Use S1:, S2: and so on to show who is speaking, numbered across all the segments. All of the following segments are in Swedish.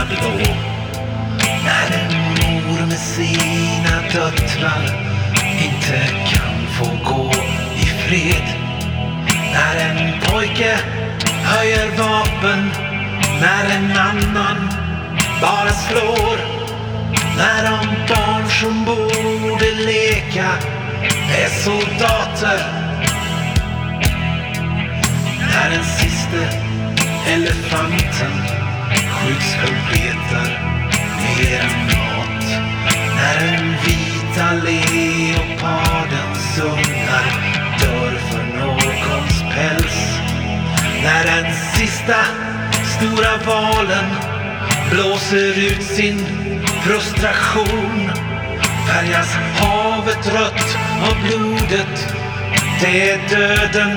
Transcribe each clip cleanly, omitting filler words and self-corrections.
S1: himlarna blå. När en mor med sina döttrar inte kan få gå i fred. När en pojke höjer vapen, när en annan bara slår. När de barn som borde leka är soldater. När den sista elefanten skjuts för betar mer än mat. När den vita leopardens ungar dör för någons päls. När den sista stora valen blåser ut sin frustration, färgas havet rött av blodet, det är döden.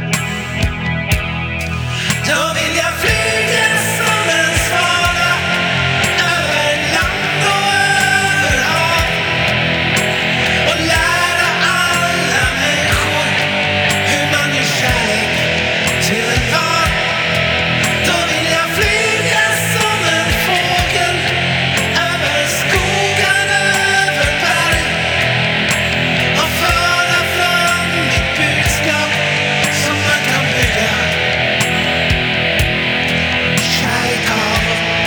S1: Då vill jag flyga som en svala över land och över hav och lära alla människor hur man ger kärlek till en var. Då vill jag flyga som en fågel över skogen, över berg och föra fram mitt budskap som man kan bygga kärlek av.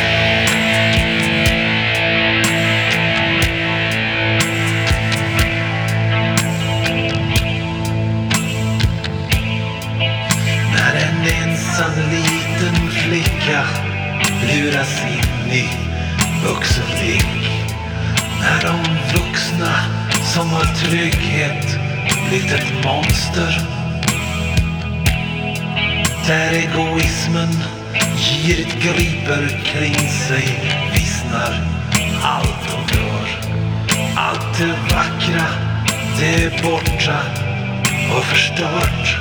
S1: När en ensam liten flicka luras in i vuxenlek. När de vuxna som har trygghet blivit ett monster. Där egoismen girigt griper kring sig, vissnar allt och dör. Allt det vackra, det är borta och förstört.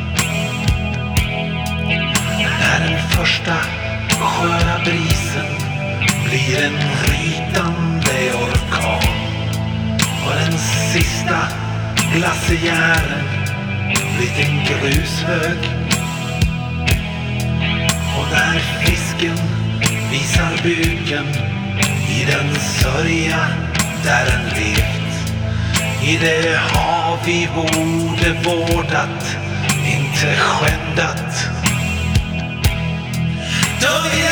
S1: När den första sköra brisen blir en rytande orkan och den sista glaciären blir en grushög. Och när fisken visar buken i den sörja där den levt, i det hav vi borde vårdat, inte skändat. Då vill